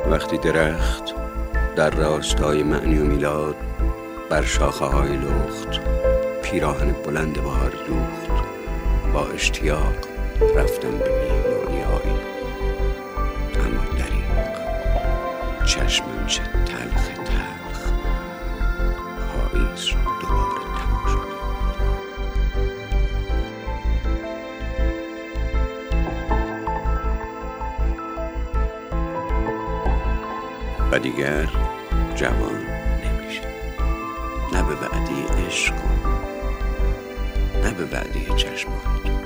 وقتی درخت در راستای معنی و میلاد بر شاخه های لخت پیراهن بلند بهار دوخت، با اشتیاق رفتم به میهمانی آیین. اما دریغ چشمم چه تلخ پاییز را دوباره تماشا کرد. و دیگر جوان نمیشه، نه به وعده عشق نه به وعده چشمات.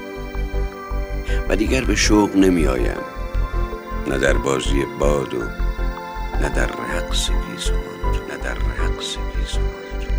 و دیگر به شوق نمی آیم، نه در بازی باد و نه در رقص گیسوان، نه در رقص گیسوان.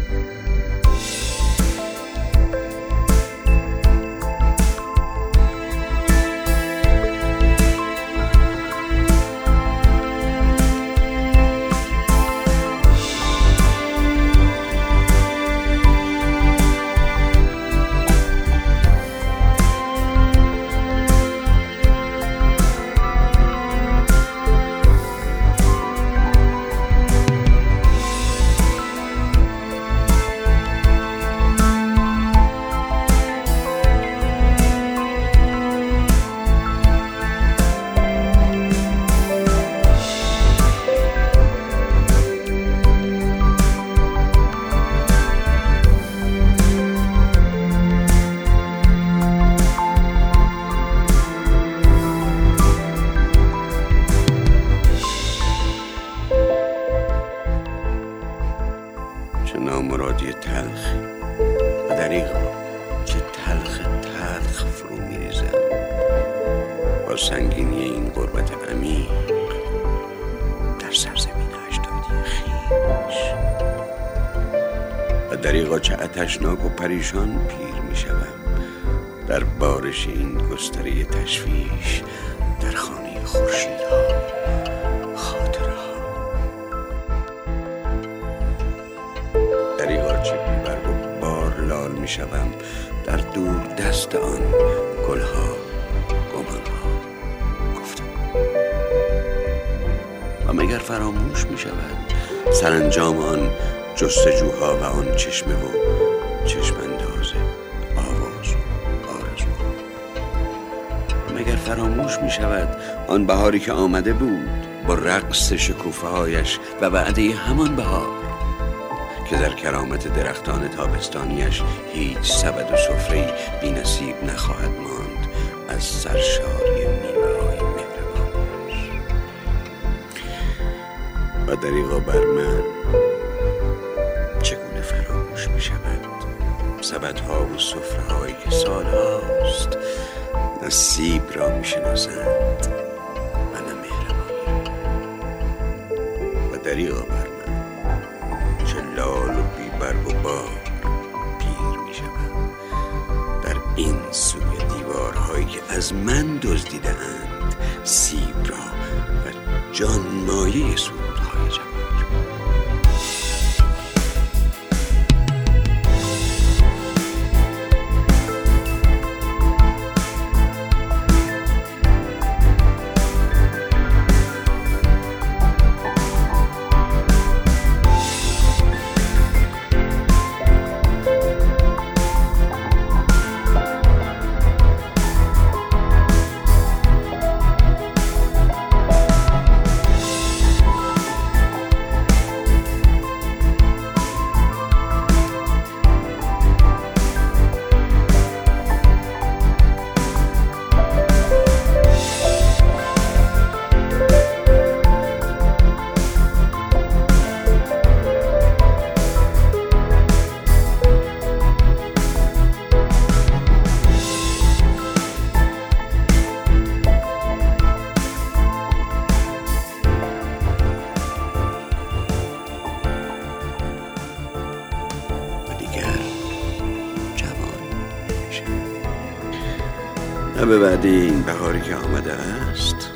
چه نامرادی تلخی و دریغا چه تلخ فرو میریزم با سنگینی این غربت عمیق در سرزمین اجدادی خویش. و دریغا چه آتشناک و پریشان پیر میشوم در بارش این گستره تشویش در خانه خورشیدها، دریغا چه بی‌برگ و بار لال می شوم در دور دست آن گلها، گمانها، گفتم. و مگر فراموش می شود سرانجام آن جستجوها و آن چشمه و چشمانداز آواز و آرزو؟ مگر فراموش می شود آن بهاری که آمده بود با رقص شکوفه هایش و وعده همان بهار که در کرامت درختان تابستانیش هیچ سبد و سفره‌ای بی نصیب نخواهد ماند از سرشاری میوه‌های مهربانش. و دریغا بر من چگونه فراموش می شود سبدها و سفره‌هایی که سالهاست نصیب را می شناسند و نه مهربانی را. و دریغا بر من لال و بی‌برگ و بار پیر می شوم در این سوی دیوارهایی که از من دزدیده اند سیب را و جان مایه سرودهای جوان. نه به وعده این بهاری که آمده است